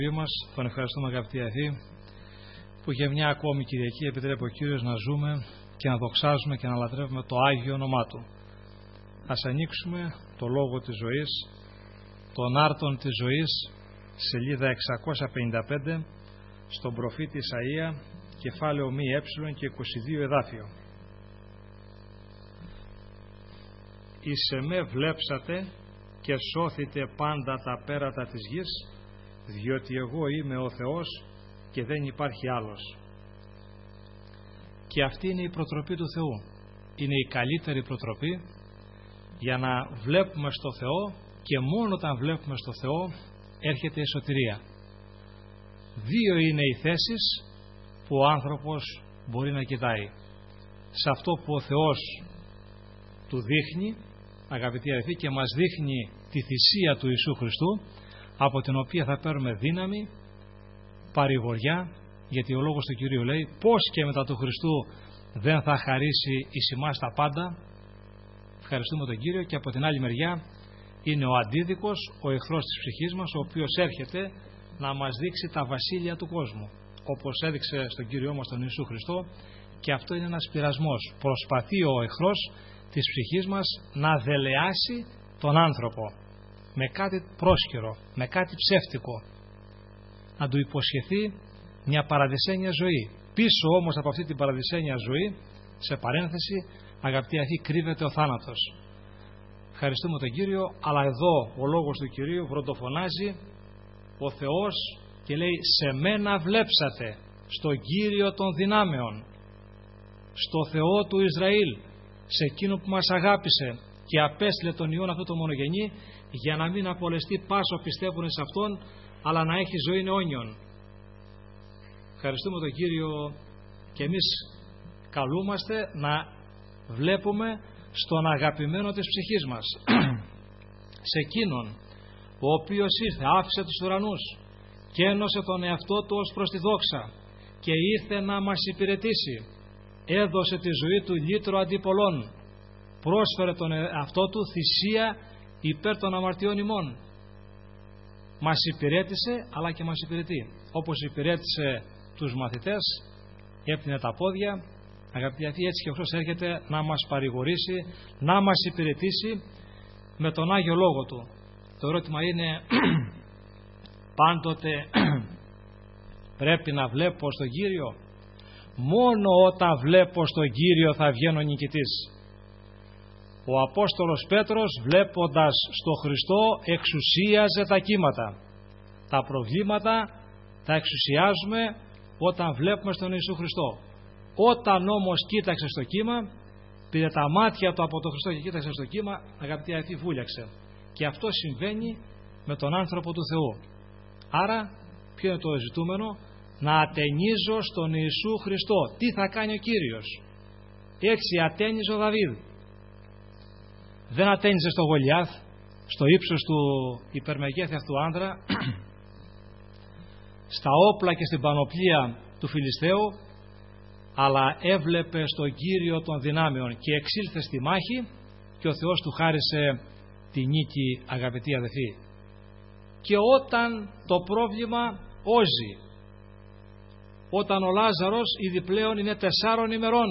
μας, τον ευχαριστούμε αγαπητοί αδελφοί, που για μια ακόμη Κυριακή επιτρέπει ο Κύριος να ζούμε και να δοξάζουμε και να λατρεύουμε το Άγιο όνομά Του. Ας ανοίξουμε το Λόγο της Ζωής, τον Άρτον της Ζωής, σελίδα 655, στον προφήτη Ισαΐα, κεφάλαιο μη και 22 εδάφιο. «Εις εμέ βλέψατε και σώθητε πάντα τα πέρατα της γης, διότι εγώ είμαι ο Θεός και δεν υπάρχει άλλος». Και αυτή είναι η προτροπή του Θεού. Είναι η καλύτερη προτροπή για να βλέπουμε στο Θεό, και μόνο όταν βλέπουμε στο Θεό έρχεται η σωτηρία. Δύο είναι οι θέσεις που ο άνθρωπος μπορεί να κοιτάει. Σε αυτό που ο Θεός του δείχνει, αγαπητοί αδελφοί, και μας δείχνει τη θυσία του Ιησού Χριστού, από την οποία θα παίρνουμε δύναμη, παρηγοριά, γιατί ο λόγος του Κυρίου λέει πως και μετά του Χριστού δεν θα χαρίσει εις εμάς τα πάντα. Ευχαριστούμε τον Κύριο. Και από την άλλη μεριά είναι ο αντίδικος, ο εχθρός της ψυχής μας, ο οποίος έρχεται να μας δείξει τα βασίλεια του κόσμου, όπως έδειξε στον Κύριό μας τον Ιησού Χριστό. Και αυτό είναι ένας πειρασμός. Προσπαθεί ο εχθρός της ψυχής μας να δελεάσει τον άνθρωπο με κάτι πρόσκαιρο, με κάτι ψεύτικο, να του υποσχεθεί μια παραδεισένια ζωή. Πίσω όμως από αυτή την παραδεισένια ζωή, σε παρένθεση, αγαπητοί αδελφοί, κρύβεται ο θάνατος. Ευχαριστούμε τον Κύριο, αλλά εδώ ο λόγος του Κυρίου βροντοφωνάζει ο Θεός και λέει: σε μένα βλέψατε, στον Κύριο των δυνάμεων, στο Θεό του Ισραήλ, σε εκείνο που μας αγάπησε και απέστειλε τον Υιόν αυτό το μονογενή, για να μην απολεστεί πάσο πιστεύουν σε Αυτόν, αλλά να έχει ζωή αιώνιον. Ευχαριστούμε τον Κύριο, και εμείς καλούμαστε να βλέπουμε στον αγαπημένο της ψυχής μας, σε εκείνον ο οποίος ήρθε, άφησε τους ουρανούς και ένωσε τον εαυτό του ως προς τη δόξα και ήρθε να μας υπηρετήσει. Έδωσε τη ζωή του λύτρο αντί πολλών, πρόσφερε τον εαυτό του θυσία υπέρ των αμαρτιών ημών. Μας υπηρέτησε, αλλά και μας υπηρετεί. Όπως υπηρέτησε τους μαθητές, έπτυνε τα πόδια. Αγαπητοί αδελφοί, έτσι και αυτός έρχεται να μας παρηγορήσει, να μας υπηρετήσει με τον Άγιο Λόγο Του. Το ερώτημα είναι πάντοτε πρέπει να βλέπω στον Κύριο? Μόνο όταν βλέπω στον Κύριο θα βγαίνω νικητής. Ο Απόστολος Πέτρος, βλέποντας στο Χριστό, εξουσίαζε τα κύματα. Τα προβλήματα τα εξουσιάζουμε όταν βλέπουμε στον Ιησού Χριστό. Όταν όμως κοίταξε στο κύμα, πήρε τα μάτια του από τον Χριστό και κοίταξε στο κύμα, αγαπητοί αδελφοί, βούλιαξε. Και αυτό συμβαίνει με τον άνθρωπο του Θεού. Άρα, ποιο είναι το ζητούμενο? Να ατενίζω στον Ιησού Χριστό. Τι θα κάνει ο Κύριος? Έτσι ατένιζε ο Δαβίδ. Δεν ατένιζε στο Γολιάθ, στο ύψος του υπερμεγέθη αυτού άντρα, στα όπλα και στην πανοπλία του Φιλιστέου, αλλά έβλεπε στον Κύριο των δυνάμεων και εξήλθε στη μάχη και ο Θεός του χάρισε τη νίκη, αγαπητοί αδελφοί. Και όταν το πρόβλημα όζει, όταν ο Λάζαρος ήδη πλέον είναι 4 ημερών,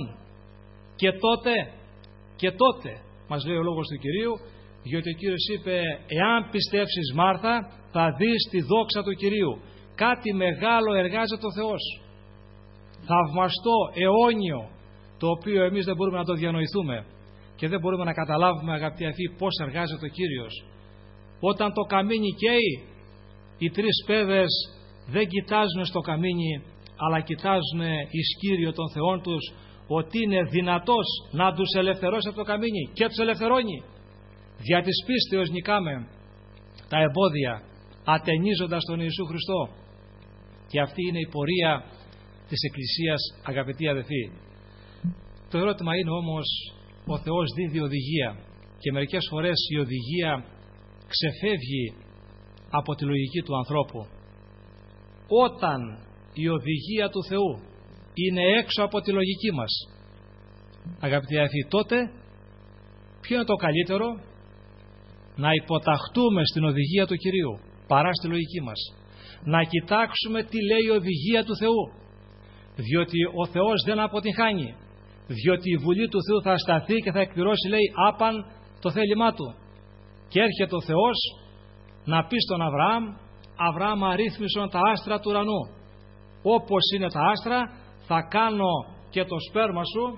και τότε μας λέει ο λόγος του Κυρίου, διότι ο Κύριος είπε: εάν πιστεύσεις, Μάρθα, θα δεις τη δόξα του Κυρίου. Κάτι μεγάλο εργάζεται ο Θεός, θαυμαστό, αιώνιο, το οποίο εμείς δεν μπορούμε να το διανοηθούμε και δεν μπορούμε να καταλάβουμε, αγαπητοί αδελφοί, πώς εργάζεται ο Κύριος. Όταν το καμίνι καίει, οι 3 παιδες δεν κοιτάζουν στο καμίνι, αλλά κοιτάζουν εις Κύριο των Θεών τους, ότι είναι δυνατός να τους ελευθερώσει από το καμίνι, και τους ελευθερώνει. Δια της πίστεως νικάμε τα εμπόδια, ατενίζοντας τον Ιησού Χριστό. Και αυτή είναι η πορεία της Εκκλησίας, αγαπητοί αδελφοί. Το ερώτημα είναι όμως, ο Θεός δίδει οδηγία και μερικές φορές η οδηγία ξεφεύγει από τη λογική του ανθρώπου. Όταν η οδηγία του Θεού είναι έξω από τη λογική μας, αγαπητοί αδελφοί, τότε ποιο είναι το καλύτερο? Να υποταχτούμε στην οδηγία του Κυρίου παρά στη λογική μας. να κοιτάξουμε τι λέει η οδηγία του Θεού, διότι ο Θεός δεν αποτυγχάνει, διότι η Βουλή του Θεού θα σταθεί και θα εκπληρώσει, λέει, άπαν το θέλημά του. Και έρχεται ο Θεός να πει στον Αβραάμ: Αβραάμ, αρρύθμισον τα άστρα του ουρανού, όπως είναι τα άστρα θα κάνω και το σπέρμα σου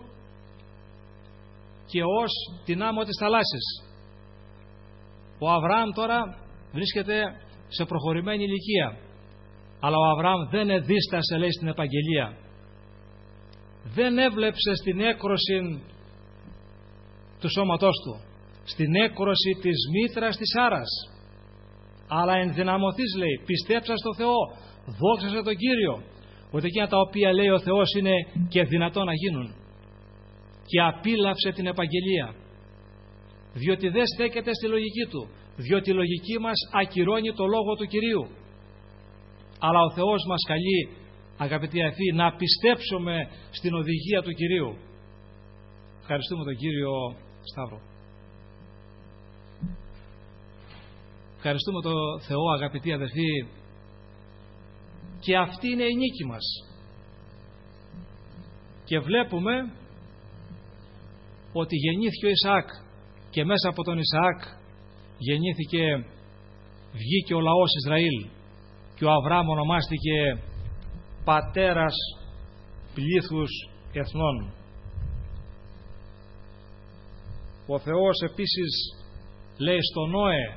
και ως την άμμο της θαλάσσης. Ο Αβραάμ τώρα βρίσκεται σε προχωρημένη ηλικία, αλλά ο Αβραάμ δεν εδίστασε, λέει, στην επαγγελία. Δεν έβλεψε στην έκρωση του σώματός του, στην έκρωση της μήτρας της Σάρας, αλλά ενδυναμωθείς, λέει, πιστέψα στο Θεό, δόξασε τον Κύριο, ότι εκείνα τα οποία λέει ο Θεός είναι και δυνατόν να γίνουν, και απίλαυσε την επαγγελία, διότι δεν στέκεται στη λογική του, διότι η λογική μας ακυρώνει το λόγο του Κυρίου. Αλλά ο Θεός μας καλεί, αγαπητοί αδελφοί, να πιστέψουμε στην οδηγία του Κυρίου. Ευχαριστούμε τον Κύριο Σταύρο. Ευχαριστούμε τον Θεό, αγαπητοί αδελφοί, και αυτή είναι η νίκη μας. Και βλέπουμε ότι γεννήθηκε ο Ισαάκ και μέσα από τον Ισαάκ βγήκε ο λαός Ισραήλ και ο Αβραάμ ονομάστηκε πατέρας πλήθους εθνών. Ο Θεός επίσης λέει στον Νόε: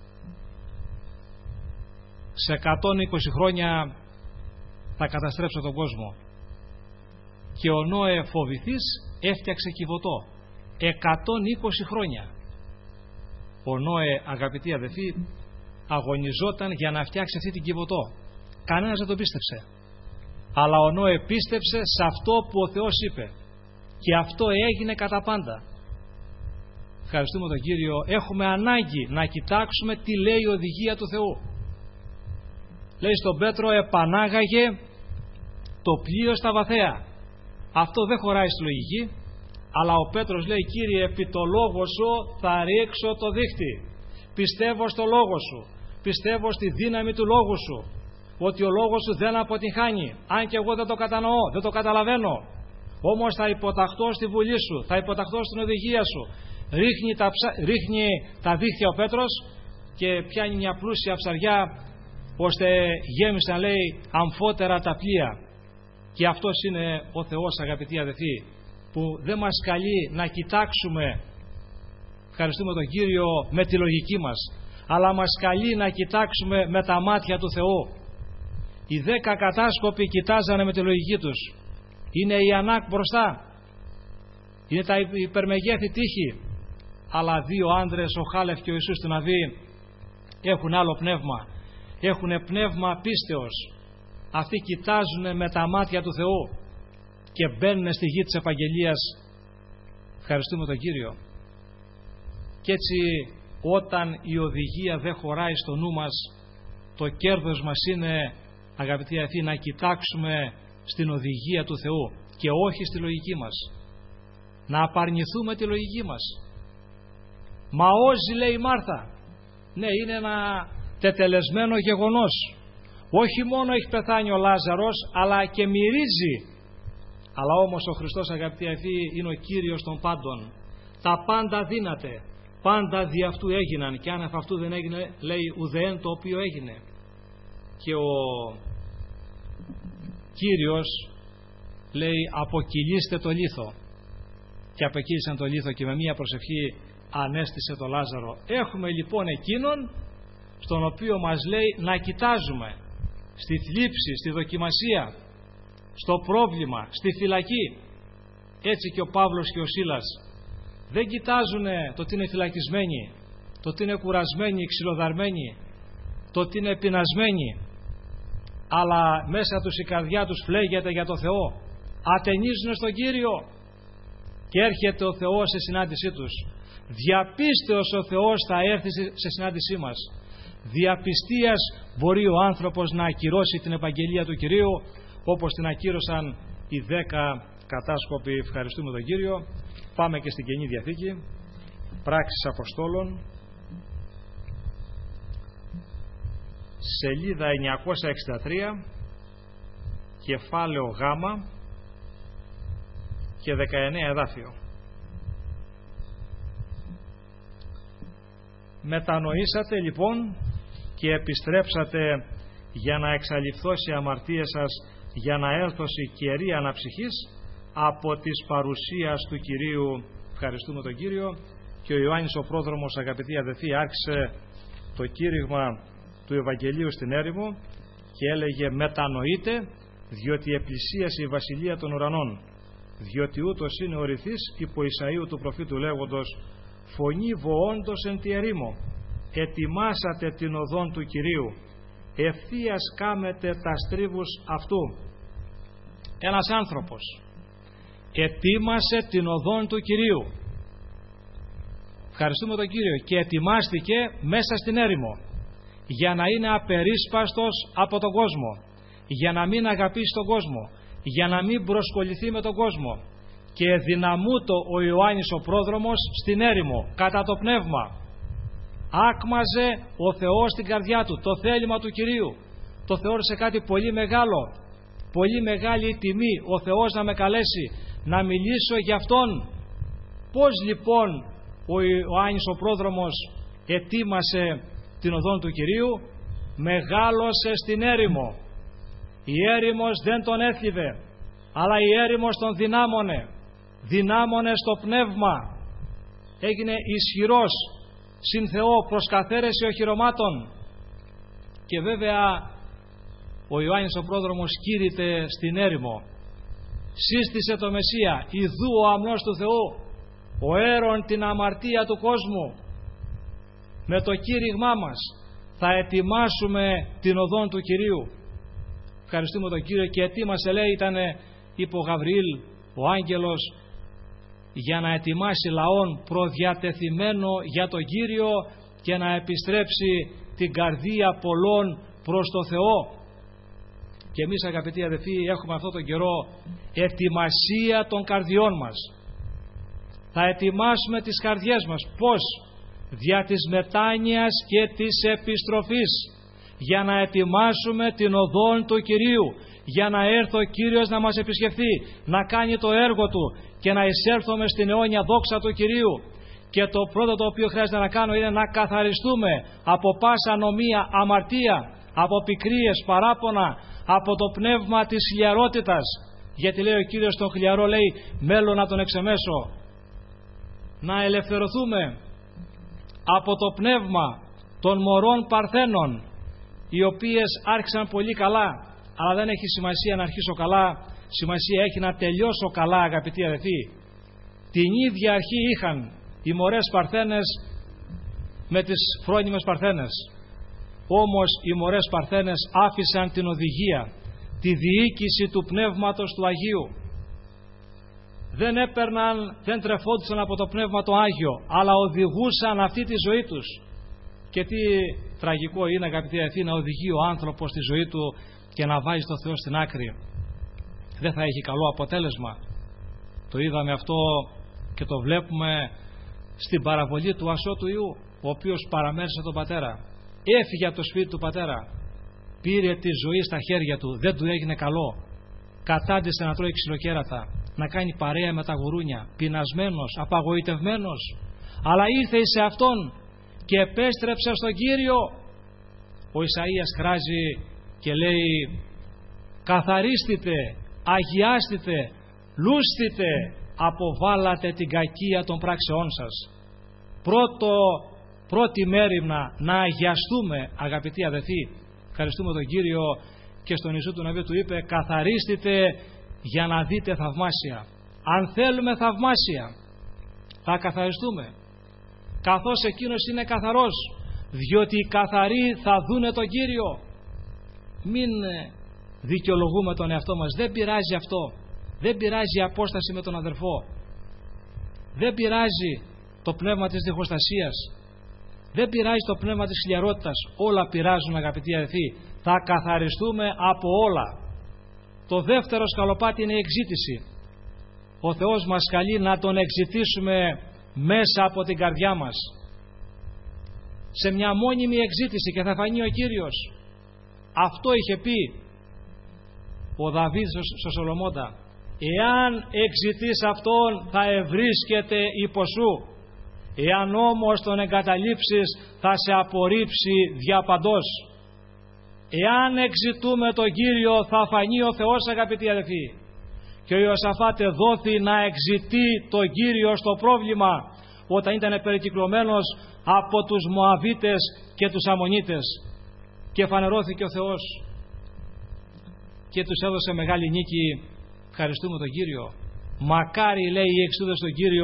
σε 120 χρόνια θα καταστρέψω τον κόσμο. Και ο Νόε φοβηθής έφτιαξε κιβωτό. 120 χρόνια. Ο Νόε, αγαπητοί αδελφοί, αγωνιζόταν για να φτιάξει αυτή την κιβωτό. Κανένας δεν τον πίστεψε. Αλλά ο Νόε πίστεψε σε αυτό που ο Θεός είπε. Και αυτό έγινε κατά πάντα. Ευχαριστούμε τον Κύριο. Έχουμε ανάγκη να κοιτάξουμε τι λέει η οδηγία του Θεού. Λέει στον Πέτρο: επανάγαγε το πλοίο στα βαθαία. Αυτό δεν χωράει στη λογική, αλλά ο Πέτρος λέει: Κύριε, επί το λόγο σου θα ρίξω το δίχτυ. Πιστεύω στο λόγο σου, πιστεύω στη δύναμη του λόγου σου, ότι ο λόγος σου δεν αποτυγχάνει, αν και εγώ δεν το κατανοώ, δεν το καταλαβαίνω, όμως θα υποταχθώ στη βουλή σου, θα υποταχθώ στην οδηγία σου. Ρίχνει τα δίχτυα ο Πέτρος και πιάνει μια πλούσια ψαριά, ώστε γέμισαν, λέει, αμφότερα τα πλοία. Και αυτός είναι ο Θεός, αγαπητοί αδελφοί, που δεν μας καλεί να κοιτάξουμε, ευχαριστούμε τον Κύριο, με τη λογική μας, αλλά μας καλεί να κοιτάξουμε με τα μάτια του Θεού. Οι 10 κατάσκοποι κοιτάζανε με τη λογική τους. Είναι η Ανάκ μπροστά, είναι τα υπερμεγέθη τείχη, αλλά 2 άντρες, ο Χάλεφ και ο Ιησούς του Ναβί, έχουν άλλο πνεύμα. Έχουν πνεύμα πίστεως. Αυτοί κοιτάζουν με τα μάτια του Θεού και μπαίνουν στη γη της επαγγελίας. Ευχαριστούμε τον Κύριο. Και έτσι, όταν η οδηγία δεν χωράει στο νου μας, το κέρδος μας είναι, αγαπητοί αδελφοί, να κοιτάξουμε στην οδηγία του Θεού και όχι στη λογική μας. Να απαρνηθούμε τη λογική μας. Μα όζει, λέει η Μάρθα. Ναι, είναι ένα τετελεσμένο γεγονός. Όχι μόνο έχει πεθάνει ο Λάζαρος, αλλά και μυρίζει. Αλλά όμως ο Χριστός, αγαπητοί αδελφοί, είναι ο Κύριος των πάντων. Τα πάντα δύναται, πάντα δι' αυτού έγιναν, και αν αφ' αυτού δεν έγινε, λέει, ουδέν το οποίο έγινε. Και ο Κύριος λέει: αποκυλίστε το λίθο. Και απεκύλησαν το λίθο και με μία προσευχή ανέστησε το Λάζαρο. Έχουμε λοιπόν εκείνον στον οποίο μας λέει να κοιτάζουμε στη θλίψη, στη δοκιμασία, στο πρόβλημα, στη φυλακή. Έτσι και ο Παύλος και ο Σίλας δεν κοιτάζουν το ότι είναι φυλακισμένοι, το ότι είναι κουρασμένοι, ξυλοδαρμένοι, το ότι είναι πεινασμένοι, αλλά μέσα τους η καρδιά τους φλέγεται για το Θεό. Ατενίζουν στον Κύριο και έρχεται ο Θεός σε συνάντησή τους. Διαπίστεως ο Θεός θα έρθει σε συνάντησή μας. Διαπιστίας μπορεί ο άνθρωπος να ακυρώσει την επαγγελία του Κυρίου, όπως την ακύρωσαν οι 10 κατάσκοποι. Ευχαριστούμε τον Κύριο. Πάμε και στην Καινή Διαθήκη, Πράξεις Αποστόλων, σελίδα 963, κεφάλαιο Γ και 19 εδάφιο. Μετανοήσατε λοιπόν και επιστρέψατε για να εξαλειφθώσει η αμαρτία σας, για να έλθωση καιρή αναψυχής από της παρουσίας του Κυρίου. Ευχαριστούμε τον Κύριο. Και ο Ιωάννης ο πρόδρομος, αγαπητοί αδελφοί, άρχισε το κήρυγμα του Ευαγγελίου στην έρημο και έλεγε: μετανοείτε, διότι επλησίασε η βασιλεία των ουρανών, διότι ούτως είναι ο ρηθής υπό Ισαΐου του προφήτου λέγοντος: φωνή βοόντος εν τη ερήμο, ετοιμάσατε την οδόν του Κυρίου, ευθείας κάμετε τα στρίβους αυτού. Ένας άνθρωπος ετοίμασε την οδόν του Κυρίου. Ευχαριστούμε τον Κύριο. Και ετοιμάστηκε μέσα στην έρημο για να είναι απερίσπαστος από τον κόσμο, για να μην αγαπήσει τον κόσμο, για να μην προσκοληθεί με τον κόσμο. Και δυναμούτο ο Ιωάννης ο πρόδρομος στην έρημο κατά το πνεύμα. Άκμαζε ο Θεός στην καρδιά του το θέλημα του Κυρίου. Το θεώρησε κάτι πολύ μεγάλο, πολύ μεγάλη τιμή ο Θεός να με καλέσει να μιλήσω για Αυτόν. Πώς λοιπόν ο Ιωάννης ο πρόδρομος ετοίμασε την οδόν του Κυρίου? Μεγάλωσε στην έρημο. Η έρημος δεν τον έθλιβε, αλλά η έρημος τον δυνάμωνε στο πνεύμα. Έγινε ισχυρός συν Θεό προς καθαίρεση οχυρωμάτων. Και βέβαια ο Ιωάννης ο πρόδρομος κήρυτε στην έρημο, σύστησε το Μεσσία: ιδού ο αμνός του Θεού, ο έρων την αμαρτία του κόσμου. Με το κήρυγμά μας θα ετοιμάσουμε την οδόν του Κυρίου. Ευχαριστούμε τον Κύριο. Και ετοίμασε, λέει, ήταν είπε ο Γαβριήλ ο άγγελος, για να ετοιμάσει λαόν προδιατεθειμένο για τον Κύριο και να επιστρέψει την καρδία πολλών προς το Θεό. Και εμείς, αγαπητοί αδελφοί, έχουμε αυτόν τον καιρό ετοιμασία των καρδιών μας. Θα ετοιμάσουμε τις καρδιές μας. Πώς? Δια της μετάνοιας και της επιστροφής, για να ετοιμάσουμε την οδόν του Κυρίου, για να έρθει ο Κύριος να μας επισκεφθεί, να κάνει το έργο Του και να εισέλθουμε στην αιώνια δόξα του Κυρίου. Και το πρώτο το οποίο χρειάζεται να κάνω είναι να καθαριστούμε από πάσα νομία, αμαρτία, από πικρίες, παράπονα, από το πνεύμα της χλιαρότητας. Γιατί λέει ο Κύριος τον χλιαρό, λέει, μέλλον να τον εξεμέσω. Να ελευθερωθούμε από το πνεύμα των μωρών παρθένων, οι οποίες άρχισαν πολύ καλά, αλλά δεν έχει σημασία να αρχίσω καλά, σημασία έχει να τελειώσω καλά, αγαπητοί αδελφοί. Την ίδια αρχή είχαν οι μωρές παρθένες με τις φρόνιμες παρθένες. Όμως οι μωρές παρθένες άφησαν την οδηγία, τη διοίκηση του Πνεύματος του Αγίου. Δεν τρεφόντουσαν από το Πνεύμα το Άγιο, αλλά οδηγούσαν αυτή τη ζωή τους. Και τι τραγικό είναι, αγαπητοί αδελφοί, να οδηγεί ο άνθρωπος τη ζωή του και να βάζει το Θεό στην άκρη. Δεν θα έχει καλό αποτέλεσμα. Το είδαμε αυτό και το βλέπουμε στην παραβολή του ασώτου Ιού, ο οποίος παραμέρισε τον πατέρα. Έφυγε από το σπίτι του πατέρα, πήρε τη ζωή στα χέρια του, δεν του έγινε καλό. Κατάντησε να τρώει ξυλοκέρατα, να κάνει παρέα με τα γουρούνια, πεινασμένος, απαγοητευμένος. Αλλά ήρθε σε Αυτόν και επέστρεψε στον Κύριο. Ο Ισαΐας κράζει και λέει: καθαρίστητε, αγιάστητε, λούστητε, αποβάλατε την κακία των πράξεών σας. Πρώτη μέριμνα να αγιαστούμε, αγαπητοί αδελφοί. Ευχαριστούμε τον Κύριο, και στον Ιησού του Ναβίου του είπε: καθαρίστητε για να δείτε θαυμάσια. Αν θέλουμε θαυμάσια, θα καθαριστούμε, καθώς εκείνος είναι καθαρός, διότι οι καθαροί θα δούνε τον Κύριο. Μην δικαιολογούμε τον εαυτό μας. Δεν πειράζει αυτό. Δεν πειράζει η απόσταση με τον αδερφό. Δεν πειράζει το πνεύμα της διχοστασίας. Δεν πειράζει το πνεύμα της χλιαρότητας. Όλα πειράζουν, αγαπητοί αδελφοί. Θα καθαριστούμε από όλα. Το δεύτερο σκαλοπάτι είναι η εξήτηση. Ο Θεός μας καλεί να τον εξητήσουμε μέσα από την καρδιά μας, σε μια μόνιμη εξήτηση, και θα φανεί ο Κύριος. Αυτό είχε πει ο Δαβίδ στο Σολομώντα. Εάν εξητείς αυτόν θα ευρίσκεται υπό σου, εάν όμως τον εγκαταλείψεις θα σε απορρίψει διαπαντός. Εάν εξητούμε τον Κύριο θα φανεί ο Θεός, αγαπητοί αδελφοί. Και ο Ιωσαφάτ δόθη να εξητεί τον Κύριο στο πρόβλημα όταν ήταν περικυκλωμένος από τους Μωαβίτες και τους Αμμονίτες, και φανερώθηκε ο Θεός και τους έδωσε μεγάλη νίκη. Ευχαριστούμε τον Κύριο. Μακάρι, λέει, οι εξούδες στον Κύριο,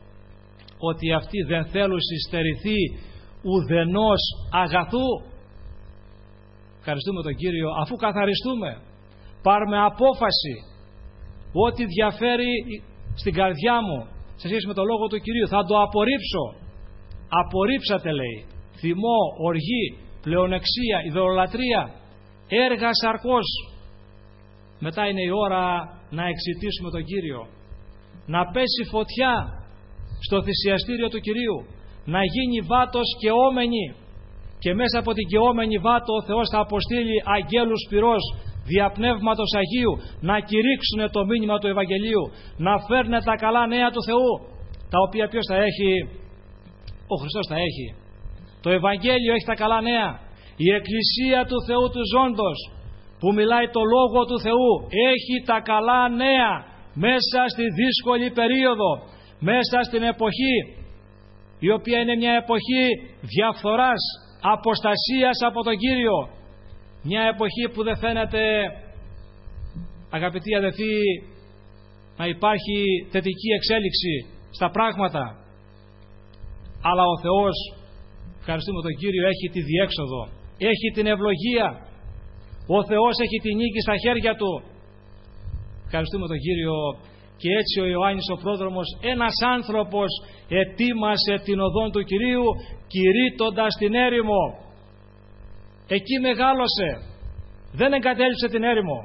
ότι αυτοί δεν θέλουν συστερηθεί ουδενός αγαθού. Ευχαριστούμε τον Κύριο. Αφού καθαριστούμε, πάρουμε απόφαση ότι διαφέρει στην καρδιά μου σε σχέση με το λόγο του Κυρίου, θα το απορρίψω. Απορρίψατε, λέει, θυμό, οργή, πλεονεξία, ιδωλολατρία, έργα σαρκός. Μετά είναι η ώρα να εξητήσουμε τον Κύριο, να πέσει φωτιά στο θυσιαστήριο του Κυρίου, να γίνει βάτος καιόμενη, και μέσα από την καιόμενη βάτο ο Θεός θα αποστείλει αγγέλους πυρός δια Πνεύματος Αγίου να κηρύξουν το μήνυμα του Ευαγγελίου, να φέρνουν τα καλά νέα του Θεού, τα οποία ποιος θα έχει? Ο Χριστός θα έχει. Το Ευαγγέλιο έχει τα καλά νέα. Η Εκκλησία του Θεού του Ζώντος, που μιλάει το Λόγο του Θεού, έχει τα καλά νέα μέσα στη δύσκολη περίοδο, μέσα στην εποχή η οποία είναι μια εποχή διαφθοράς, αποστασίας από τον Κύριο, μια εποχή που δεν φαίνεται, αγαπητοί αδελφοί, να υπάρχει θετική εξέλιξη στα πράγματα, αλλά ο Θεός, ευχαριστούμε τον Κύριο, έχει τη διέξοδο, έχει την ευλογία, ο Θεός έχει τη νίκη στα χέρια του. Ευχαριστούμε τον Κύριο. Και έτσι ο Ιωάννης ο πρόδρομος, ένας άνθρωπος, ετοίμασε την οδόν του Κυρίου κηρύττοντας την έρημο. Εκεί μεγάλωσε, δεν εγκατέλειψε την έρημο,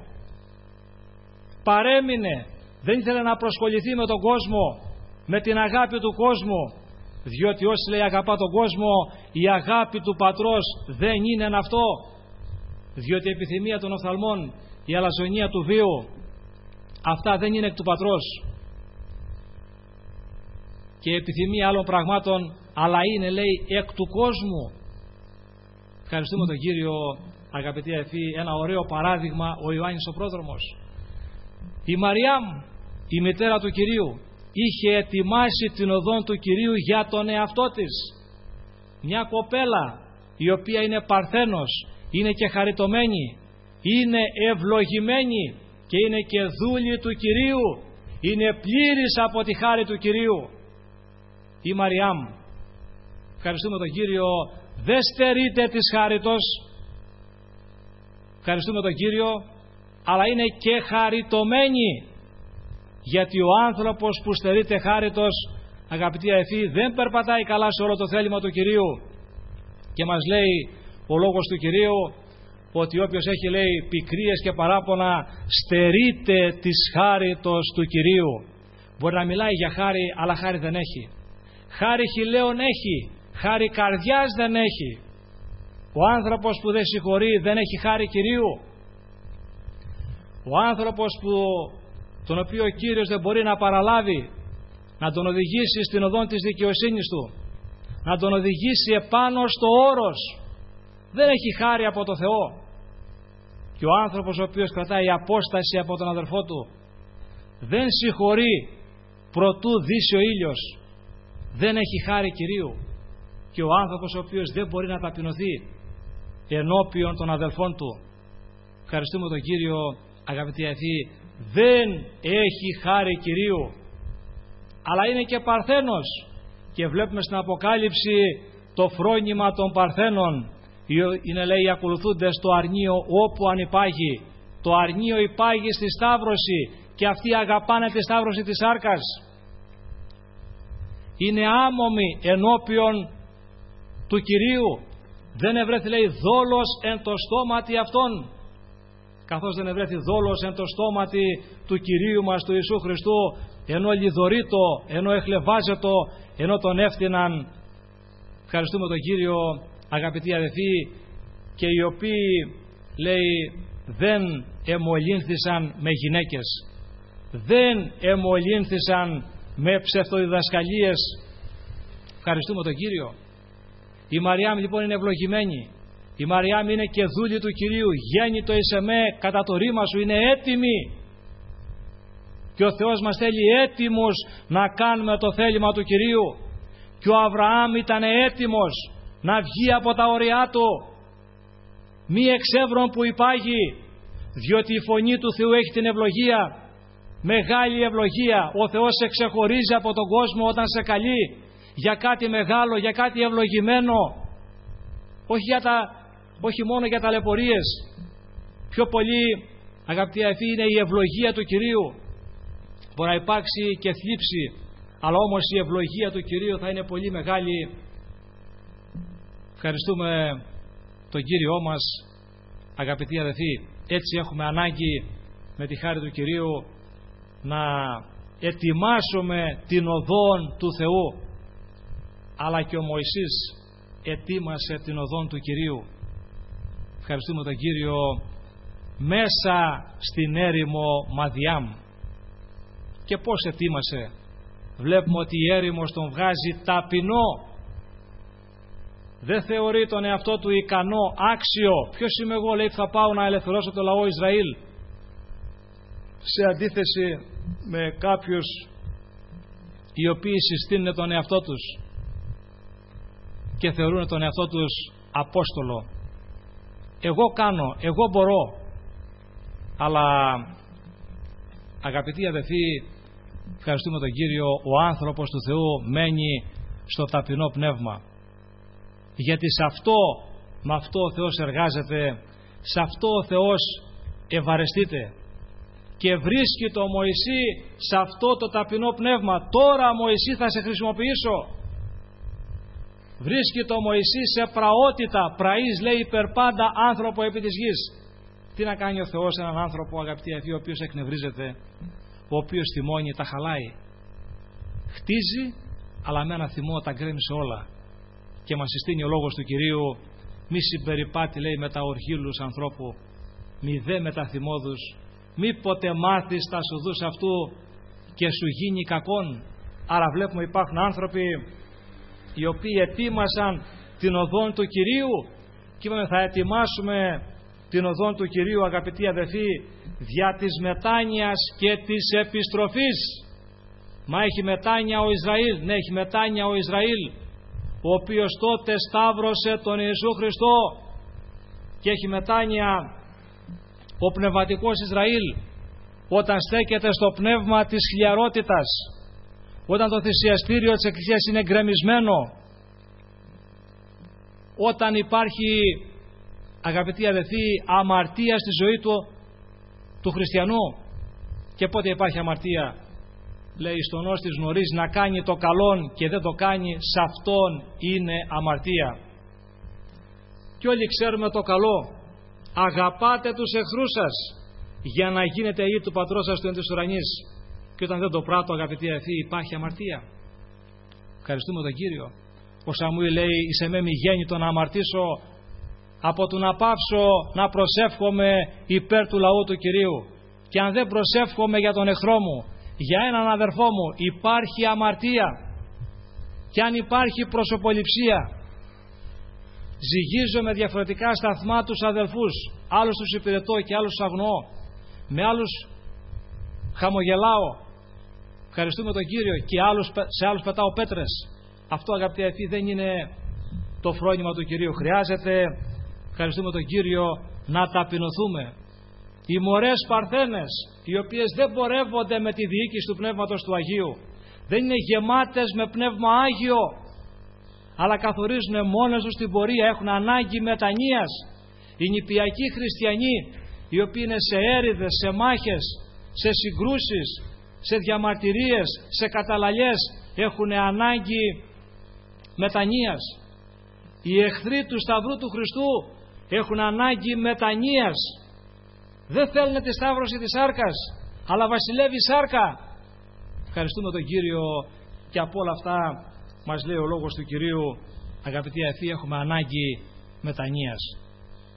παρέμεινε, δεν ήθελε να προσχοληθεί με τον κόσμο, με την αγάπη του κόσμου, διότι όσοι, λέει, αγαπά τον κόσμο, η αγάπη του Πατρός δεν είναι αυτό, διότι η επιθυμία των οφθαλμών, η αλαζονία του βίου, αυτά δεν είναι εκ του Πατρός, και η επιθυμία άλλων πραγμάτων, αλλά είναι, λέει, εκ του κόσμου. Ευχαριστούμε τον Κύριο, αγαπητοί αδελφοί. Ένα ωραίο παράδειγμα ο Ιωάννης ο πρόδρομος. Η Μαριάμ, η μητέρα του Κυρίου, είχε ετοιμάσει την οδόν του Κυρίου για τον εαυτό της. Μια κοπέλα η οποία είναι παρθένος, είναι και χαριτωμένη, είναι ευλογημένη και είναι και δούλη του Κυρίου, είναι πλήρης από τη χάρη του Κυρίου. Η Μαριάμ, ευχαριστούμε τον Κύριο, δεν στερείται της χάριτος, ευχαριστούμε τον Κύριο, αλλά είναι και χαριτωμένη, γιατί ο άνθρωπος που στερείται χάριτος, αγαπητοί αδελφοί, δεν περπατάει καλά σε όλο το θέλημα του Κυρίου. Και μας λέει ο λόγος του Κυρίου ότι όποιος έχει, λέει, πικρίες και παράπονα, στερείται της χάριτος του Κυρίου. Μπορεί να μιλάει για χάρη, αλλά χάρη δεν έχει. Χάρη χειλαίων έχει, χάρη καρδιάς δεν έχει. Ο άνθρωπος που δεν συγχωρεί δεν έχει χάρη Κυρίου. Ο άνθρωπος τον οποίο ο Κύριος δεν μπορεί να παραλάβει, να τον οδηγήσει στην οδόν της δικαιοσύνης του, να τον οδηγήσει επάνω στο όρος, δεν έχει χάρη από το Θεό. Και ο άνθρωπος ο οποίος κρατάει απόσταση από τον αδελφό του, δεν συγχωρεί προτού δύσει ο ήλιος, δεν έχει χάρη Κυρίου. Και ο άνθρωπος ο οποίος δεν μπορεί να ταπεινωθεί ενώπιον των αδελφών του, ευχαριστούμε τον Κύριο, αγαπητοί αδελφοί, δεν έχει χάρη Κυρίου, αλλά είναι και παρθένος. Και βλέπουμε στην Αποκάλυψη το φρόνημα των παρθένων, είναι, λέει, οι ακολουθούντες το αρνείο όπου ανυπάγει. Το αρνείο υπάγει στη σταύρωση και αυτοί αγαπάνε τη σταύρωση της σάρκας. Είναι άμομοι ενώπιον του Κυρίου. Δεν ευρέθη, λέει, δόλος εν το στόματι αυτών, καθώς δεν ευρέθη δόλος εν το στόματι του Κυρίου μας, του Ιησού Χριστού, ενώ λιδωρείτο, ενώ εχλεβάζετο, ενώ τον έφτυναν. Ευχαριστούμε τον Κύριο, αγαπητοί αδελφοί, και οι οποίοι λέει, δεν εμολύνθησαν με γυναίκες, δεν εμολύνθησαν με ψευτοδιδασκαλίες. Ευχαριστούμε τον Κύριο. Η Μαριάμ λοιπόν είναι ευλογημένη. Η Μαριάμ είναι και δούλη του Κυρίου. Γέννητο εις εμέ κατά το ρήμα σου, είναι έτοιμη. Και ο Θεός μας θέλει έτοιμους να κάνουμε το θέλημα του Κυρίου. Και ο Αβραάμ ήταν έτοιμος να βγει από τα όρια του, μη εξεύρων που υπάγει, διότι η φωνή του Θεού έχει την ευλογία, μεγάλη ευλογία. Ο Θεός σε ξεχωρίζει από τον κόσμο όταν σε καλεί για κάτι μεγάλο, για κάτι ευλογημένο, όχι μόνο για ταλαιπωρίες. Πιο πολύ, αγαπητοί αδελφοί, είναι η ευλογία του Κυρίου. Μπορεί να υπάρξει και θλίψη, αλλά όμως η ευλογία του Κυρίου θα είναι πολύ μεγάλη. Ευχαριστούμε τον Κύριό μας, αγαπητοί αδελφοί. Έτσι έχουμε ανάγκη με τη χάρη του Κυρίου να ετοιμάσουμε την οδόν του Θεού, αλλά και ο Μωυσής ετοίμασε την οδόν του Κυρίου. Ευχαριστούμε τον Κύριο μέσα στην έρημο Μαδιάμ. Και πώς ετοίμασε? Βλέπουμε ότι η έρημος τον βγάζει ταπεινό. Δεν θεωρεί τον εαυτό του ικανό, άξιο. Ποιος είμαι εγώ, λέει, θα πάω να ελευθερώσω το λαό Ισραήλ? Σε αντίθεση με κάποιους οι οποίοι συστήνουν τον εαυτό τους και θεωρούν τον εαυτό τους απόστολο. Εγώ κάνω, εγώ μπορώ. Αλλά αγαπητοί αδελφοί, ευχαριστούμε τον Κύριο, ο άνθρωπος του Θεού μένει στο ταπεινό πνεύμα. Γιατί με αυτό ο Θεός εργάζεται, σε αυτό ο Θεός ευαρεστείται. Και βρίσκει το Μωυσή σε αυτό το ταπεινό πνεύμα. Τώρα Μωυσή θα σε χρησιμοποιήσω. Βρίσκει το Μωυσή σε πραότητα, πραής λέει υπερπάντα άνθρωπο επί της γης. Τι να κάνει ο Θεός έναν άνθρωπο, αγαπητοί αδελφοί, ο οποίος εκνευρίζεται, ο οποίος θυμώνει, τα χαλάει? Χτίζει, αλλά με ένα θυμό τα γκρέμισε όλα. Και μας συστήνει ο λόγος του Κυρίου, μη συμπεριπάτη, λέει, με τα οργίλους ανθρώπου, μη δε με τα θυμώδους, μη ποτέ μάθεις τα σουδούς αυτού και σου γίνει κακόν. Άρα βλέπουμε υπάρχουν άνθρωποι οι οποίοι ετοίμασαν την οδόν του Κυρίου, και είπαμε θα ετοιμάσουμε την οδόν του Κυρίου, αγαπητοί αδελφοί, δια της μετάνοιας και της επιστροφής. Μα έχει μετάνοια ο Ισραήλ? Ναι, έχει μετάνοια ο Ισραήλ, ο οποίος τότε σταύρωσε τον Ιησού Χριστό, και έχει μετάνοια ο πνευματικός Ισραήλ όταν στέκεται στο πνεύμα της χλιαρότητας, όταν το θυσιαστήριο της Εκκλησίας είναι γκρεμισμένο, όταν υπάρχει, αγαπητοί αδελφοί, αμαρτία στη ζωή του χριστιανού. Και πότε υπάρχει αμαρτία? Λέει στον όστις νωρίς να κάνει το καλόν και δεν το κάνει, σε αυτόν είναι αμαρτία. Και όλοι ξέρουμε το καλό. Αγαπάτε τους εχθρούς σας για να γίνετε ή του πατρός σας του εν της ουρανής. Και όταν δεν το πράττω, αγαπητοί αδελφοί, υπάρχει αμαρτία. Ευχαριστούμε τον Κύριο. Ο Σαμουήλ λέει, είσαι με μη γέννητο να αμαρτήσω από του να πάψω να προσεύχομαι υπέρ του λαού του Κυρίου. Και αν δεν προσεύχομαι για τον εχθρό μου, για έναν αδερφό μου, υπάρχει αμαρτία. Και αν υπάρχει προσωποληψία, ζυγίζω με διαφορετικά σταθμά τους αδελφούς, άλλους τους υπηρετώ και άλλους τους αγνοώ, με άλλους χαμογελάω, ευχαριστούμε τον Κύριο, και σε άλλους πετάω πέτρες. Αυτό, αγαπητοί αδελφοί, δεν είναι το φρόνημα του Κυρίου. Χρειάζεται, ευχαριστούμε τον Κύριο, να ταπεινωθούμε. Οι μωρές παρθένες, οι οποίες δεν πορεύονται με τη διοίκηση του Πνεύματος του Αγίου, δεν είναι γεμάτες με Πνεύμα Άγιο, αλλά καθορίζουν μόνες τους την πορεία, έχουν ανάγκη μετανοίας. Οι νηπιακοί χριστιανοί, οι οποίοι είναι σε έρηδες, σε μάχες, σε συγκρούσεις, σε διαμαρτυρίες, σε καταλαλιές, έχουν ανάγκη μετανοίας. Οι εχθροί του Σταυρού του Χριστού έχουν ανάγκη μετανοίας. Δεν θέλουν τη σταύρωση της σάρκας, αλλά βασιλεύει η σάρκα. Ευχαριστούμε τον Κύριο, και από όλα αυτά μας λέει ο λόγος του Κυρίου, αγαπητοί αδελφοί, έχουμε ανάγκη μετανοίας.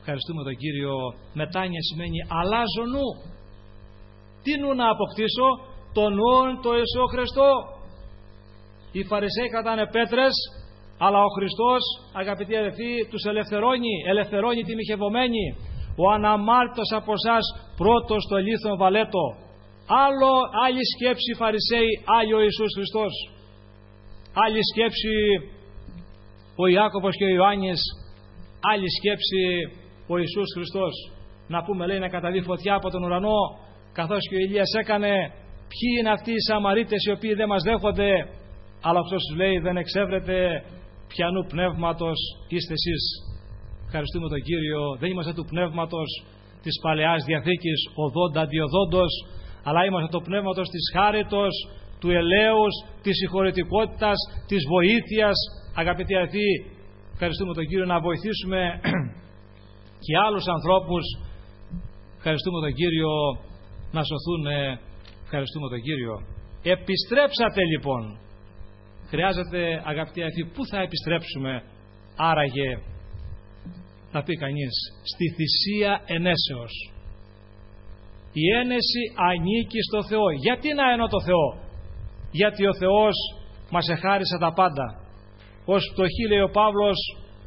Ευχαριστούμε τον Κύριο. Μετάνοια σημαίνει αλλάζω νου. Τι νου να αποκτήσω? Το νου το Ιησού Χριστό. Οι Φαρισαίοι κρατάνε πέτρες, αλλά ο Χριστός, αγαπητοί αδελφοί, τους ελευθερώνει τη μοιχευωμένη. Ο αναμάρτητος από εσάς πρώτος το λίθον βαλέτο. Άλλη σκέψη Φαρισαίοι, άλλη ο Ιησούς Χριστός. Άλλη σκέψη ο Ιάκωβος και ο Ιωάννης, άλλη σκέψη ο Ιησούς Χριστός. Να πούμε, λέει, να καταβεί φωτιά από τον ουρανό, καθώς και ο Ηλίας έκανε. Ποιοι είναι αυτοί οι Σαμαρίτες οι οποίοι δεν μας δέχονται? Αλλά αυτός τους λέει, δεν εξεύρετε ποιανού πνεύματος είστε εσείς. Ευχαριστούμε τον Κύριο. Δεν είμαστε του πνεύματος της Παλαιάς Διαθήκης, οδόντα αντιοδόντος, αλλά είμαστε το πνεύματος της χάριτος, του ελέους, της συγχωρητικότητας, της βοήθειας. Αγαπητοί αδελφοί, ευχαριστούμε τον Κύριο να βοηθήσουμε και άλλους ανθρώπους. Ευχαριστούμε τον Κύριο να σωθούν. Ευχαριστούμε τον Κύριο. Επιστρέψατε λοιπόν. Χρειάζεται, αγαπητοί αδελφοί, πού θα επιστρέψουμε? Άραγε, θα πει κανείς, στη θυσία ενέσεως. Η ένεση ανήκει στο Θεό. Γιατί να ενώ το Θεό? Γιατί ο Θεός μας εχάρισε τα πάντα. Ως πτωχοί, λέει ο Παύλος,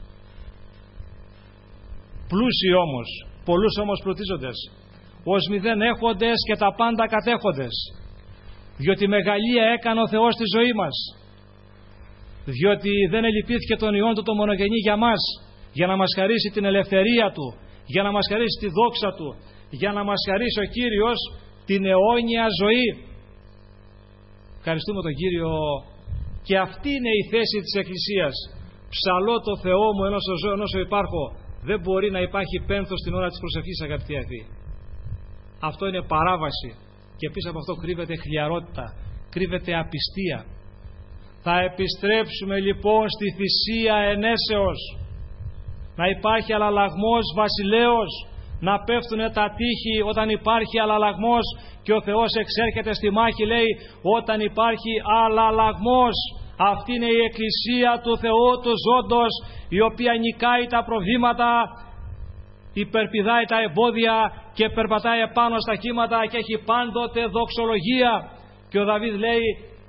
πλούσιοι όμως, πολλούς όμως πλουτίζοντες, ως μηδέν έχοντες και τα πάντα κατέχοντες. Διότι μεγαλεία έκανε ο Θεός στη ζωή μας. Διότι δεν ελυπήθηκε τον Υιόν του το μονογενή για μας, για να μας χαρίσει την ελευθερία Του, για να μας χαρίσει τη δόξα Του, για να μας χαρίσει ο Κύριος την αιώνια ζωή. Ευχαριστούμε τον Κύριο. Και αυτή είναι η θέση της Εκκλησίας. Ψαλώ το Θεό μου ενώ ζω, ενώ υπάρχω. Δεν μπορεί να υπάρχει πένθος στην ώρα της προσευχής, αγαπητοί αδελφοί. Αυτό είναι παράβαση. Και πίσω από αυτό κρύβεται χλιαρότητα, κρύβεται απιστία. Θα επιστρέψουμε λοιπόν στη θυσία ενέσεως. Να υπάρχει αλλαλαγμός βασιλέως, να πέφτουν τα τείχη όταν υπάρχει αλλαλαγμός, και ο Θεός εξέρχεται στη μάχη, λέει, όταν υπάρχει αλλαλαγμός. Αυτή είναι η Εκκλησία του Θεού του ζώντος, η οποία νικάει τα προβλήματα, υπερπηδάει τα εμπόδια και περπατάει επάνω στα κύματα και έχει πάντοτε δοξολογία. Και ο Δαβίδ λέει,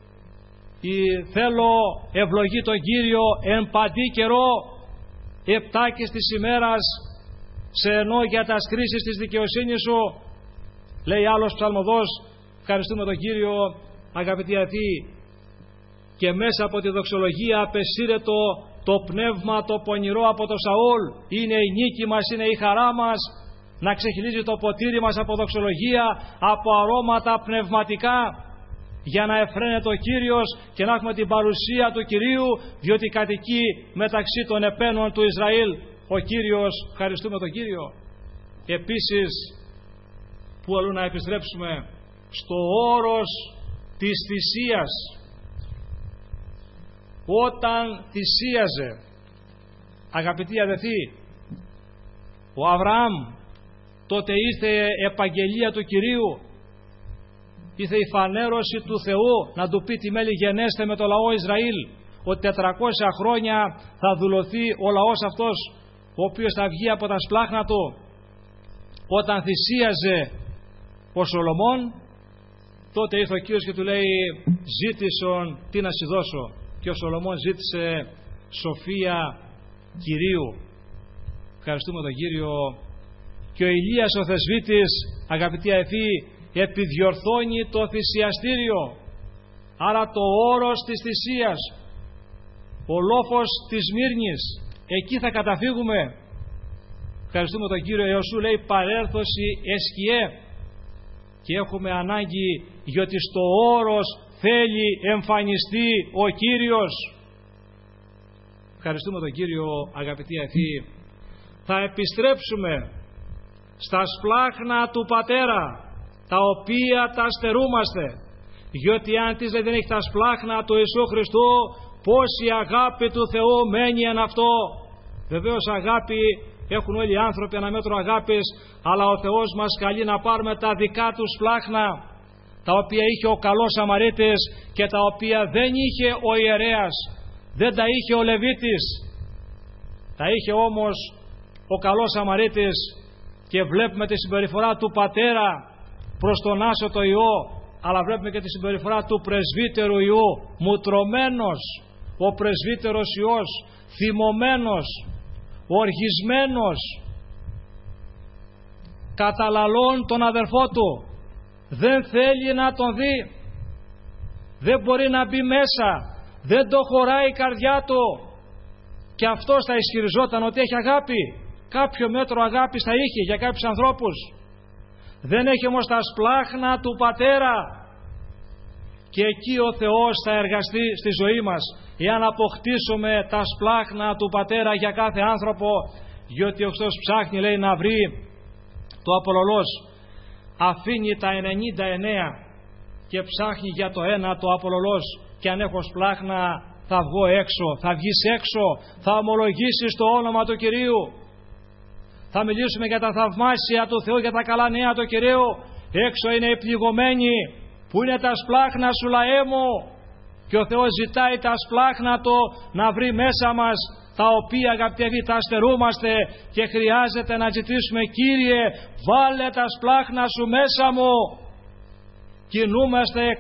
θέλω ευλογεί τον Κύριο εν παντή καιρό, επτάκης της ημέρας σε ενώ για τα κρίσεις της δικαιοσύνης σου. Λέει άλλος ψαλμοδός, ευχαριστούμε τον Κύριο, αγαπητοί αδελφοί, και μέσα από τη δοξολογία απεσύρετο το πνεύμα το πονηρό από το Σαούλ. Είναι η νίκη μας, είναι η χαρά μας, να ξεχυλίζει το ποτήρι μας από δοξολογία, από αρώματα πνευματικά, για να εφραίνεται ο Κύριος και να έχουμε την παρουσία του Κυρίου, διότι κατοικεί μεταξύ των επένων του Ισραήλ ο Κύριος. Ευχαριστούμε τον Κύριο. Επίσης, που αλλού να επιστρέψουμε? Στο όρος της θυσίας. Όταν θυσίαζε, αγαπητοί αδελφοί, ο Αβραάμ, τότε ήρθε επαγγελία του Κυρίου, ήρθε η φανέρωση του Θεού να του πει τι μέλη γενέστε με το λαό Ισραήλ, ότι 400 χρόνια θα δουλωθεί ο λαός αυτός, ο οποίος θα βγει από τα σπλάχνα του. Όταν θυσίαζε ο Σολομών, τότε ήρθε ο Κύριος και του λέει, ζήτησον τι να σου δώσω. Και ο Σολομών ζήτησε σοφία Κυρίου. Ευχαριστούμε τον Κύριο. Και ο Ηλίας ο θεσβήτης, αγαπητοί αδελφοί, επιδιορθώνει το θυσιαστήριο. Άρα το όρος της θυσίας, ο λόφος της Μύρνης, εκεί θα καταφύγουμε. Ευχαριστούμε τον Κύριο. Ιωσού λέει παρέρθωση εσκιέ, και έχουμε ανάγκη, γιατί στο όρος θέλει εμφανιστεί ο Κύριος. Ευχαριστούμε τον Κύριο, αγαπητοί αδελφοί. Θα επιστρέψουμε στα σπλάχνα του Πατέρα, τα οποία τα στερούμαστε, διότι αν της δεν έχει τα σπλάχνα του Ιησού Χριστού, πως η αγάπη του Θεού μένει εν αυτό. Βεβαίως αγάπη έχουν όλοι οι άνθρωποι, ένα μέτρο αγάπης, αλλά ο Θεός μας καλεί να πάρουμε τα δικά του σπλάχνα, τα οποία είχε ο καλός Σαμαρίτης και τα οποία δεν είχε ο ιερέας, δεν τα είχε ο Λεβίτης, τα είχε όμως ο καλός Σαμαρίτης και βλέπουμε τη συμπεριφορά του πατέρα προς τον άσωτο ιό, αλλά βλέπουμε και τη συμπεριφορά του πρεσβύτερου ιού, μουτρωμένος ο πρεσβύτερος ιός, θυμωμένος, οργισμένος, καταλαλών τον αδερφό του, δεν θέλει να τον δει, δεν μπορεί να μπει μέσα, δεν το χωράει η καρδιά του, και αυτός θα ισχυριζόταν ότι έχει αγάπη. Κάποιο μέτρο αγάπης θα είχε για κάποιους ανθρώπους. Δεν έχει όμως τα σπλάχνα του πατέρα, και εκεί ο Θεός θα εργαστεί στη ζωή μας, εάν αποκτήσουμε τα σπλάχνα του πατέρα για κάθε άνθρωπο, διότι ο Χριστός ψάχνει, λέει, να βρει το απολωλός. Αφήνει τα 99 και ψάχνει για το ένα το απολωλός, και αν έχω σπλάχνα θα βγω έξω, θα βγεις έξω, θα ομολογήσεις το όνομα του Κυρίου, θα μιλήσουμε για τα θαυμάσια του Θεού, για τα καλά νέα του Κυρίου. Έξω είναι οι πληγωμένοι, που είναι τα σπλάχνα σου, λαέ μου, και ο Θεός ζητάει τα σπλάχνα του να βρει μέσα μας, τα οποία, αγαπητοί, τα στερούμαστε, και χρειάζεται να ζητήσουμε, Κύριε, βάλε τα σπλάχνα σου μέσα μου. Κινούμαστε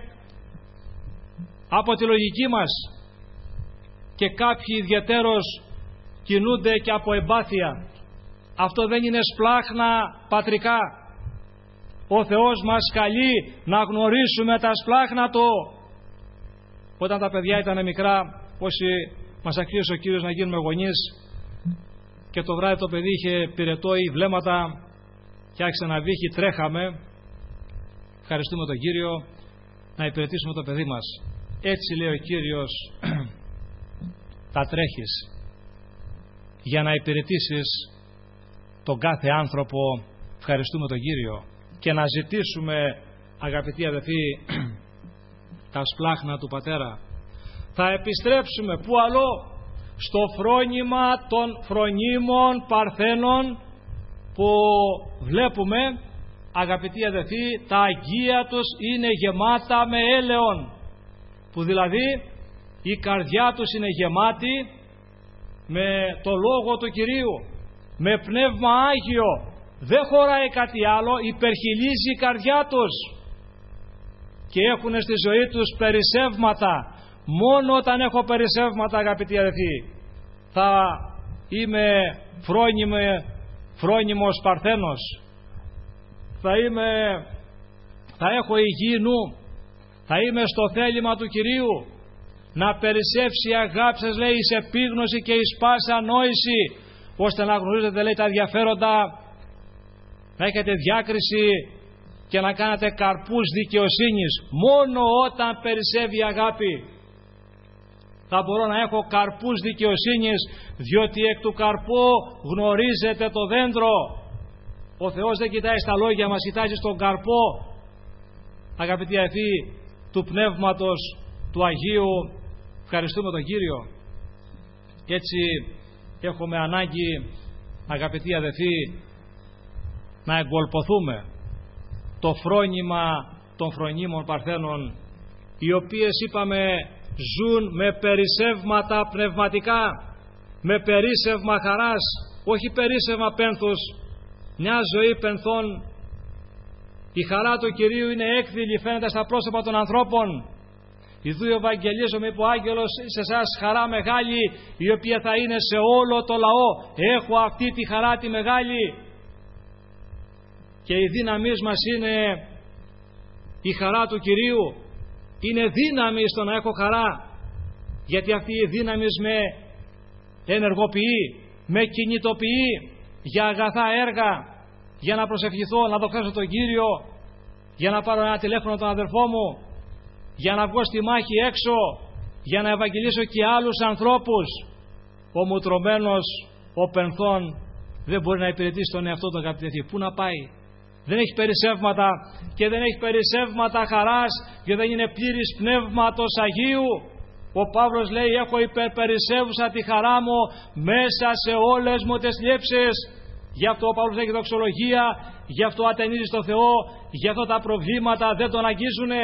από τη λογική μας, και κάποιοι ιδιαιτέρως κινούνται και από εμπάθεια. Αυτό δεν είναι σπλάχνα πατρικά. Ο Θεός μας καλεί να γνωρίσουμε τα σπλάχνα Του. Όταν τα παιδιά ήταν μικρά, όσοι μας αξίωσε ο Κύριος να γίνουμε γονείς, και το βράδυ το παιδί είχε πυρετό ή βλέμματα και άρχισε να βύχει, τρέχαμε, ευχαριστούμε τον Κύριο, να υπηρετήσουμε το παιδί μας. Έτσι, λέει ο Κύριος, τα τρέχεις για να υπηρετήσεις τον κάθε άνθρωπο. Ευχαριστούμε τον Κύριο, και να ζητήσουμε, αγαπητοί αδελφοί, τα σπλάχνα του πατέρα. Θα επιστρέψουμε που αλλό? Στο φρόνημα των φρονίμων παρθένων, που βλέπουμε, αγαπητοί αδελφοί, τα αγγεία τους είναι γεμάτα με έλεον, που δηλαδή η καρδιά τους είναι γεμάτη με το Λόγο του Κυρίου, με Πνεύμα Άγιο. Δεν χωράει κάτι άλλο, υπερχιλίζει η καρδιά τους, και έχουν στη ζωή τους περισσεύματα. Μόνο όταν έχω περισσεύματα, αγαπητοί αδελφοί, θα είμαι φρόνιμος παρθένος, θα έχω υγιή νου, θα είμαι στο θέλημα του Κυρίου, να περισσεύσει η αγάπη σας, λέει, εις επίγνωση και εις πάσα ανόηση, ώστε να γνωρίζετε, λέει, τα ενδιαφέροντα, να έχετε διάκριση και να κάνετε καρπούς δικαιοσύνης. Μόνο όταν περισσεύει η αγάπη θα μπορώ να έχω καρπούς δικαιοσύνης, διότι εκ του καρπού γνωρίζετε το δέντρο. Ο Θεός δεν κοιτάει στα λόγια μας, κοιτάζει στον καρπό, αγαπητοί αδελφοί, του Πνεύματος του Αγίου. Ευχαριστούμε τον Κύριο. Έτσι έχουμε ανάγκη, αγαπητοί αδελφοί, να εγκολποθούμε το φρόνημα των φρονίμων παρθένων, οι οποίες, είπαμε, ζουν με περισσεύματα πνευματικά, με περίσσευμα χαράς, όχι περίσσευμα πένθους, μια ζωή πενθών. Η χαρά του Κυρίου είναι έκδηλη, φαίνεται στα πρόσωπα των ανθρώπων. Ιδού Ευαγγελίζομαι, είπε ο άγγελος, σε εσάς χαρά μεγάλη, η οποία θα είναι σε όλο το λαό. Έχω αυτή τη χαρά τη μεγάλη, και η δύναμη μας είναι η χαρά του Κυρίου. Είναι δύναμη στο να έχω χαρά, γιατί αυτή η δύναμη με ενεργοποιεί, με κινητοποιεί για αγαθά έργα, για να προσευχηθώ, να δοξάσω τον Κύριο, για να πάρω ένα τηλέφωνο τον αδερφό μου, για να βγω στη μάχη έξω, για να ευαγγελίσω και άλλους ανθρώπους. Ο μουτρωμένος, ο πενθών, δεν μπορεί να υπηρετήσει τον εαυτό του, αγαπητοί. Πού να πάει? Δεν έχει περισσεύματα, και δεν έχει περισσεύματα χαράς, και δεν είναι πλήρης Πνεύματος Αγίου. Ο Παύλος λέει, έχω υπερπερισεύουσα τη χαρά μου μέσα σε όλες μου τις λήψεις. Γι' αυτό ο Παύλος έχει δοξολογία, γι' αυτό ατενίζει στο Θεό, γι' αυτό τα προβλήματα δεν τον αγγίζουνε.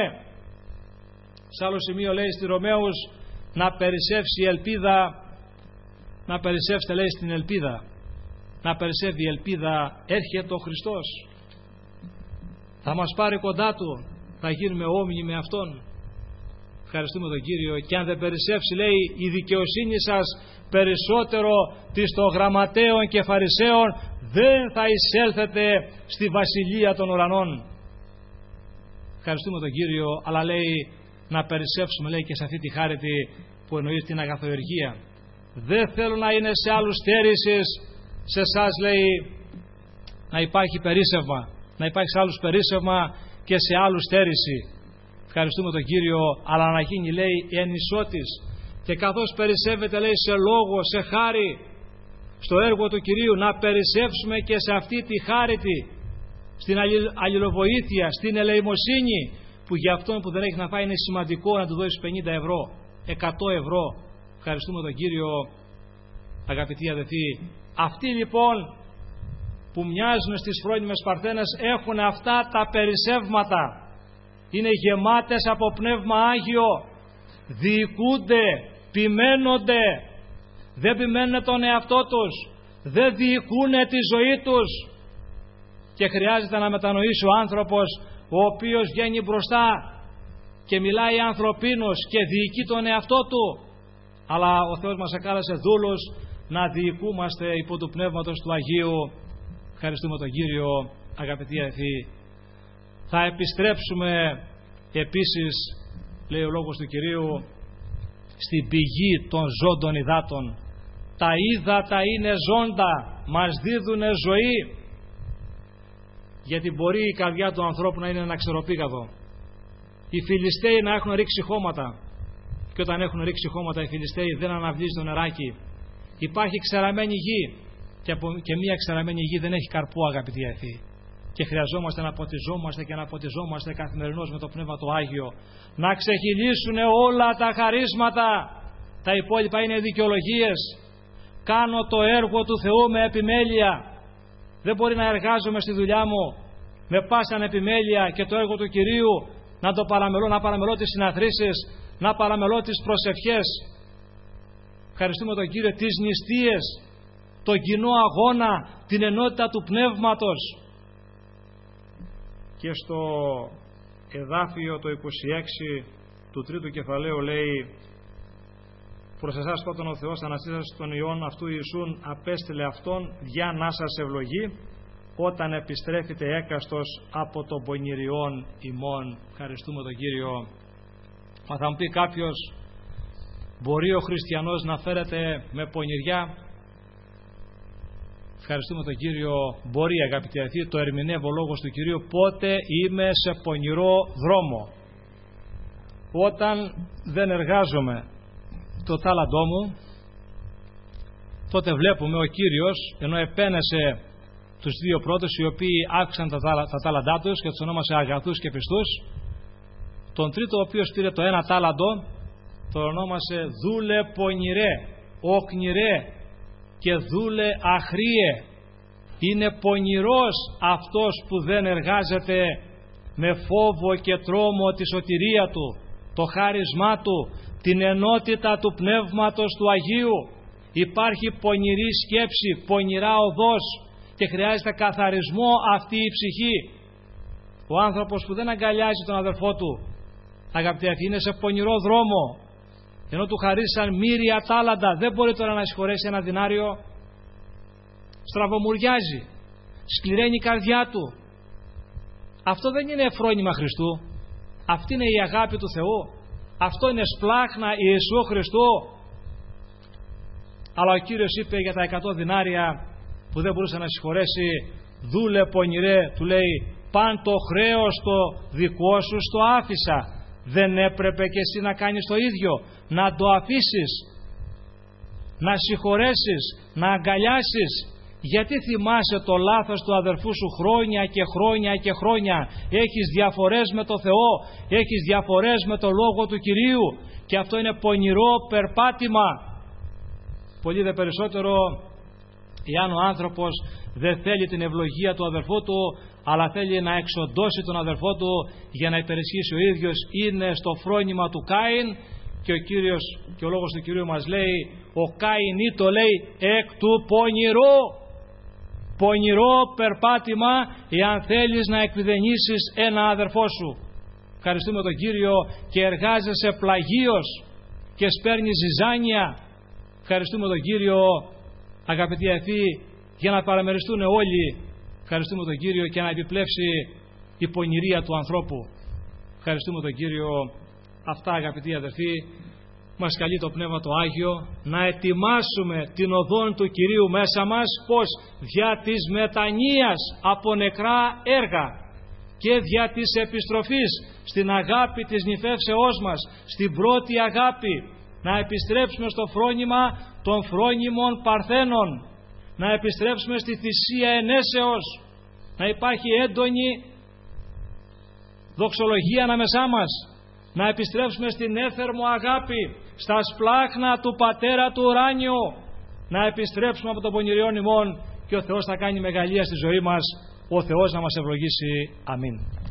Σε άλλο σημείο λέει στη Ρωμαίους, να περισσεύσει η ελπίδα, να περισσεύσετε, λέει, στην ελπίδα. να περισσεύει η ελπίδα. Έρχεται ο Χριστός, θα μας πάρει κοντά Του, θα γίνουμε όμοιοι με Αυτόν. Ευχαριστούμε τον Κύριο. Και αν δεν περισσεύσει, λέει, η δικαιοσύνη σας περισσότερο της των γραμματέων και φαρισαίων, δεν θα εισέλθετε στη βασιλεία των ουρανών. Ευχαριστούμε τον Κύριο, αλλά λέει να περισσεύσουμε, λέει, και σε αυτή τη χάρητη που εννοεί την αγαθοεργία. Δεν θέλω να είναι σε άλλους στέρησης, σε εσάς, λέει, να υπάρχει περίσσευμα, να υπάρχει σε άλλους περίσσευμα και σε άλλους στέρηση. Ευχαριστούμε τον Κύριο, αλλά να γίνει, λέει, εν ισότης. Και καθώς περισσεύεται, λέει, σε λόγο, σε χάρη, στο έργο του Κυρίου, να περισσεύσουμε και σε αυτή τη χάρητη, στην αλληλοβοήθεια, στην ελεημοσύνη, που για αυτόν που δεν έχει να φάει είναι σημαντικό να του δώσεις 50 ευρώ, 100 ευρώ. Ευχαριστούμε τον Κύριο, αγαπητοί αδελφοί. Αυτοί λοιπόν που μοιάζουν στις φρόνιμες παρθένες έχουν αυτά τα περισσεύματα. Είναι γεμάτες από Πνεύμα Άγιο, διοικούνται, ποιμένονται, δεν ποιμένουν τον εαυτό τους, δεν διοικούν τη ζωή τους. Και χρειάζεται να μετανοήσει ο άνθρωπος, ο οποίος βγαίνει μπροστά και μιλάει ανθρωπίνος και διοικεί τον εαυτό του. Αλλά ο Θεός μας εκάλεσε δούλους να διοικούμαστε υπό του Πνεύματος του Αγίου. Ευχαριστούμε τον Κύριο, αγαπητοί αδελφοί. Θα επιστρέψουμε επίσης, λέει ο λόγος του Κυρίου, στην πηγή των ζώντων υδάτων. Τα ύδατα είναι ζώντα, μας δίδουν ζωή. Γιατί μπορεί η καρδιά του ανθρώπου να είναι ένα ξεροπήγαδο. Οι Φιλιστέοι να έχουν ρίξει χώματα, και όταν έχουν ρίξει χώματα οι Φιλιστέοι δεν αναβλύζει το νεράκι. Υπάρχει ξεραμένη γη, και μία ξεραμένη γη δεν έχει καρπό, αγαπητοί αδελφοί. Και χρειαζόμαστε να ποτιζόμαστε και να ποτιζόμαστε καθημερινώς με το Πνεύμα το Άγιο, να ξεχυλήσουν όλα τα χαρίσματα. Τα υπόλοιπα είναι δικαιολογίες. Κάνω το έργο του Θεού με επιμέλεια. Δεν μπορεί να εργάζομαι στη δουλειά μου με πάσαν επιμέλεια και το έργο του Κυρίου να το παραμελώ, να παραμελώ τις συναθρήσεις, να παραμελώ τις προσευχές. Ευχαριστούμε τον Κύριο, τις νηστείες, τον κοινό αγώνα, την ενότητα του Πνεύματος. Και στο εδάφιο το 26 του τρίτου κεφαλαίου λέει: προς εσάς όταν ο Θεός αναστήσας τον Υιόν αυτού Ιησούν απέστειλε Αυτόν για να σας ευλογεί όταν επιστρέφετε έκαστος από τον πονηριών ημών. Ευχαριστούμε τον Κύριο. Μα θα μου πει κάποιος, μπορεί ο χριστιανός να φέρεται με πονηριά? Ευχαριστούμε τον Κύριο. Μπορεί, αγαπητοί αδελφοί, το ερμηνεύω λόγος του Κυρίου. Πότε είμαι σε πονηρό δρόμο? Όταν δεν εργάζομαι το τάλαντό μου, τότε βλέπουμε ο Κύριος, ενώ επένεσε τους δύο πρώτους οι οποίοι άκουσαν τα τάλαντά τους και τους ονόμασε αγαθούς και πιστούς, τον τρίτο ο οποίος πήρε το ένα τάλαντο το ονόμασε δούλε πονηρέ, οκνηρέ και δούλε αχρίε. Είναι πονηρός αυτός που δεν εργάζεται με φόβο και τρόμο τη σωτηρία του, το χάρισμά του, την ενότητα του Πνεύματος του Αγίου. Υπάρχει πονηρή σκέψη, πονηρά οδός και χρειάζεται καθαρισμό αυτή η ψυχή. Ο άνθρωπος που δεν αγκαλιάζει τον αδελφό του, αγαπητοί, είναι σε πονηρό δρόμο, ενώ του χαρίσαν μοίρια τάλαντα, δεν μπορεί τώρα να συγχωρέσει ένα δινάριο. Στραβομουριάζει, σκληραίνει η καρδιά του. Αυτό δεν είναι φρόνημα Χριστού. Αυτή είναι η αγάπη του Θεού. Αυτό είναι σπλάχνα Ιησού Χριστού. Αλλά ο Κύριος είπε για τα 100 δινάρια που δεν μπορούσε να συγχωρέσει, δούλε πονηρέ, του λέει, παν το χρέος το δικό σου στο άφησα. Δεν έπρεπε και εσύ να κάνεις το ίδιο, να το αφήσεις, να συγχωρέσεις, να αγκαλιάσεις? Γιατί θυμάσαι το λάθος του αδερφού σου χρόνια και χρόνια και χρόνια? Έχεις διαφορές με το Θεό, έχεις διαφορές με το Λόγο του Κυρίου και αυτό είναι πονηρό περπάτημα. Πολύ δε περισσότερο εάν ο άνθρωπος δεν θέλει την ευλογία του αδερφού του, αλλά θέλει να εξοντώσει τον αδερφό του για να υπερισχύσει ο ίδιος, είναι στο φρόνημα του Κάιν. Και ο Κύριος και ο Λόγος του Κυρίου μας λέει, ο Κάιν το λέει εκ του πονηρού. πονηρό περπάτημα εάν θέλεις να εκβιδενήσεις ένα αδερφό σου. Ευχαριστούμε τον Κύριο και εργάζεσαι πλαγίως και σπέρνεις ζυζάνια. Ευχαριστούμε τον Κύριο, αγαπητοί αδελφοί, για να παραμεριστούν όλοι. Ευχαριστούμε τον Κύριο και να επιπλέψει η πονηρία του ανθρώπου. Ευχαριστούμε τον Κύριο. Αυτά, αγαπητοί αδελφοί, μας καλεί το Πνεύμα το Άγιο να ετοιμάσουμε την οδόν του Κυρίου μέσα μας, πως δια της μετανοίας από νεκρά έργα και δια της επιστροφής στην αγάπη της νηφεύσεώς μας, στην πρώτη αγάπη, να επιστρέψουμε στο φρόνημα των φρόνιμων παρθένων, να επιστρέψουμε στη θυσία ενέσεως, να υπάρχει έντονη δοξολογία ανάμεσά μας, να επιστρέψουμε στην έθερμο αγάπη, στα σπλάχνα του Πατέρα του ουράνιου, να επιστρέψουμε από τον πονηριόν ημών και ο Θεός θα κάνει μεγαλεία στη ζωή μας, ο Θεός να μας ευλογήσει. Αμήν.